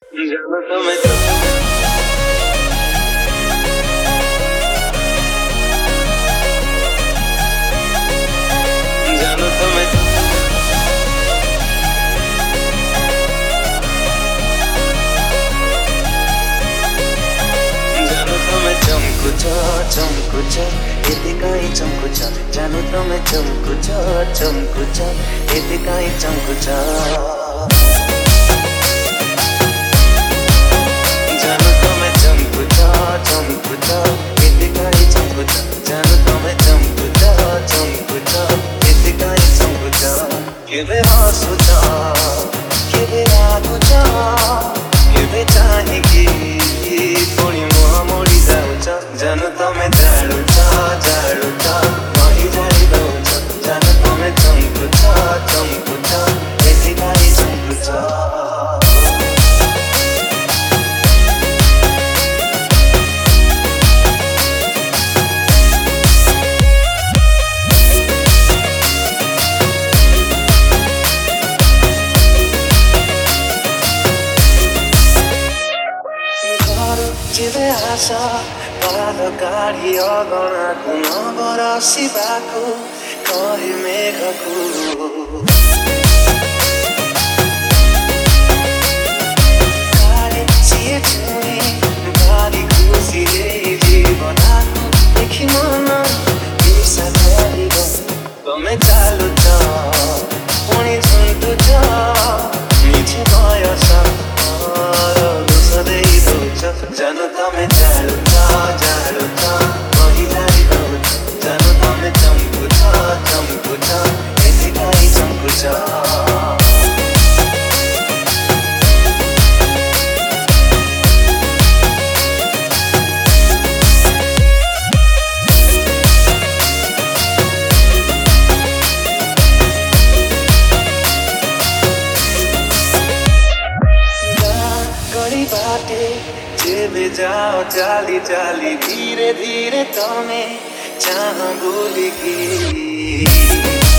जानो तो मैं जानो तो मैं जानो तो मैं चमकुछ एते काई चमकुछ जानो तो मैं चमकुछ एते काई चमकुछ जानो तो मैं चमकुछ एते काई चमकुछ जानो तो मैं चमकुछ एते काई चमकुछ केबे हसुछ केबे रागुछ केबे चाहेकी पुणी मुह मोड़ी जाऊछ जानो तो मैं जाड़ुछ मही जाड़ी दउछ जानो तो मैं चमकुछ एते काई चमकुछ जेबे आशा पाद काढी अगणाको नबरसिबाको कहे मेघको काले चिएछुने बारी खुसीले जीवनको देखि मन बिर्सा गरिब तमे चालुछ पुणी झुन्टुछ मिठी बयस जानो तो मैं जाड़ुछ मही जाड़ी दउछ जानो तो मैं चमकुछ एते काई चमकुछ गड़ी बाटे जेबे जाओ चाली चाली धीरे धीरे तमें चाह भूलिकी